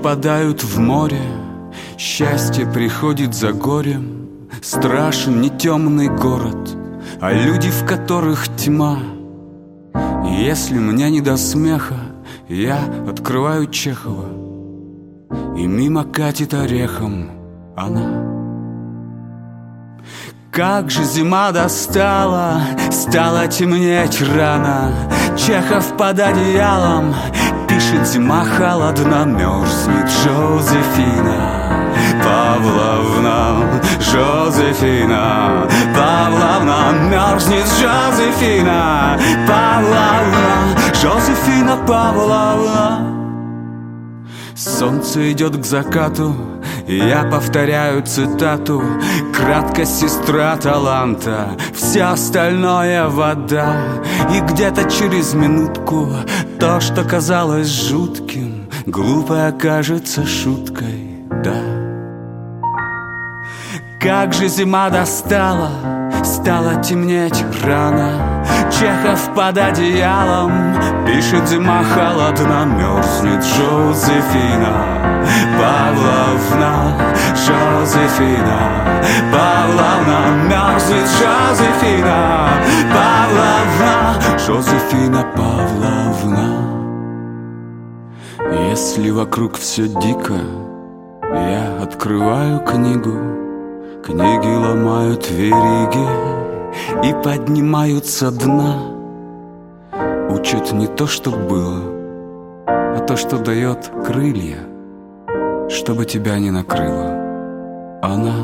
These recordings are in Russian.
впадают в море, счастье приходит за горем. Страшен не темный город, а люди, в которых тьма. И если мне не до смеха, я открываю Чехова, и мимо катит орехом она. Как же зима достала, стало темнеть рано. Чехов под одеялом пишет: зима холодна, мерзнет Жозефина Павловна. Жозефина Павловна, мерзнет Жозефина Павловна. Жозефина Павловна. Солнце идет к закату, и я повторяю цитату: краткость сестра таланта, все остальное вода. И где-то через минутку то, что казалось жутким, глупо окажется шуткой, да. Как же зима достала, стало темнеть рано. Чехов под одеялом пишет: зима холодна, мерзнет Жозефина Павловна. Жозефина Павловна, мерзнет Жозефина Павловна. Жозефина Павловна. Если вокруг все дико, я открываю книгу. Книги ломают вериги и поднимаются дна. Учат не то, что было, а то, что дает крылья, чтобы тебя не накрыла она.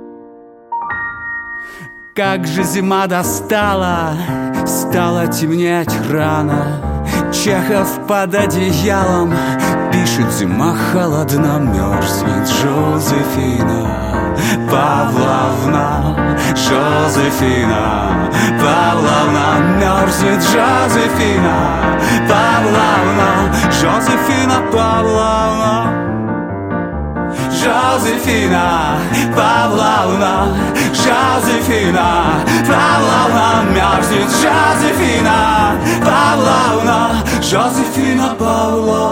Как же зима достала, стало темнеть рано. Чехов под одеялом пишет: зима холодна, мерзнет Жозефина Павловна. Жозефина Павловна, мерзнет Жозефина Павловна. Жозефина Павловна. Жозефина Павловна. Жозефина Павловна, мерзнет Жозефина Павловна. Жозефина Павловна.